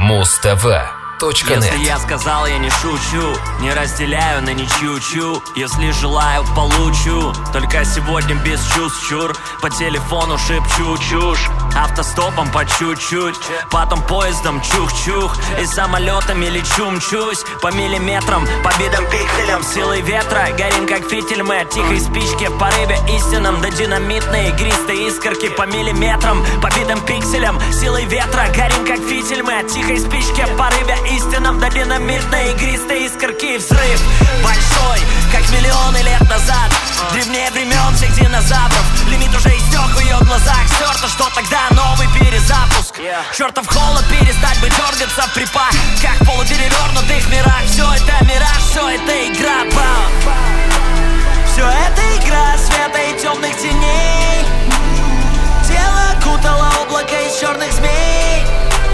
muztv.net. Если я сказал, я не шучу, не разделяю на ничью. Если желаю, получу, только сегодня без чувств, чур. По телефону шепчу чушь, автостопом по чуть-чуть, потом поездом чух-чух, и самолетами лечу, мчусь по миллиметрам, по видам пикселям, силой ветра горим как фитиль мы от тихой спички в порыве истинном, до динамитной игристой искорки по миллиметрам, по видам пикселям, силой ветра горим как фитиль мы от тихой спички в порыве истинном, до динамитной игристой искорки. Взрыв большой, как миллионы лет назад, древнее времен всех динозавров. Лимит уже истек в ее глазах, стерто, что тогда новый перезапуск. Чертов холод, перестать бы дергаться в припах, как в полуперевернутых мирах. Все это мираж, все это игра, все это игра света и темных теней. Тело кутало облако из черных змей.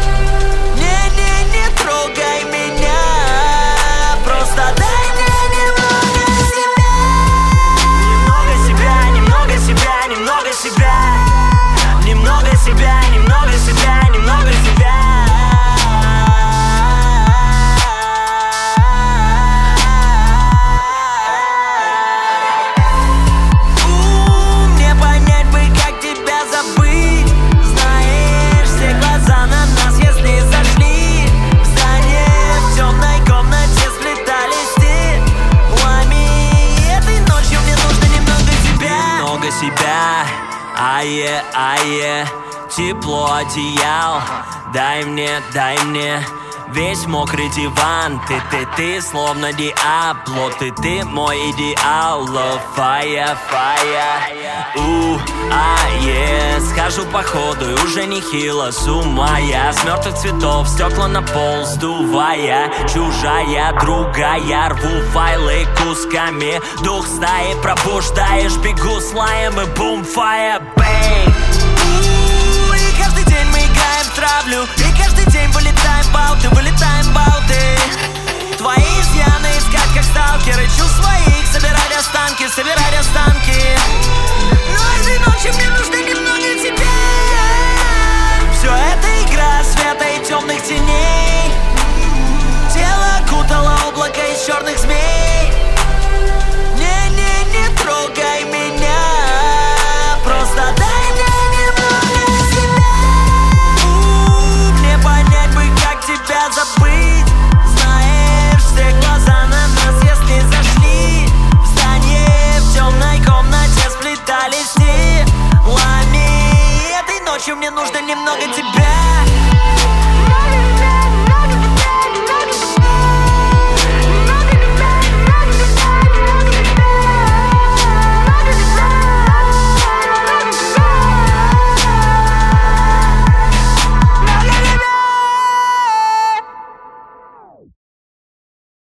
Не трогай меня, просто дай мне немного себя. Немного себя, немного себя, немного себя, немного себя, немного себя. Мне понять бы, как тебя забыть. Знаешь, все глаза на нас, если зашли в здание, в темной комнате сплетались теплами. Этой ночью мне нужно немного тебя. Немного себя, ае, тепло одеял. Дай мне весь мокрый диван. Ты словно Диабло, ты мой идеал. Love, fire, схожу по ходу и уже нехило с ума я. С мертвых цветов стекла на пол сдувая. Чужая, другая, рву файлы кусками. Дух стаи пробуждаешь, бегу с лаем и бум, fire, bang. И каждый день мы играем в травлю, и каждый день вылетаем в бауты. Твои изъяны искать как сталкеры, чувств своих собирать останки. Но этой ночью мне нужно немного тебя. Все это игра света и темных теней. Тело кутало облако из черных змей. Не трогай меня, просто дай мне немного себя. Мне понять бы, как тебя забыть. Знаешь, все глаза на нас, если зашли в здание, в темной комнате сплетались теплами. Этой ночью мне нужно немного тебя.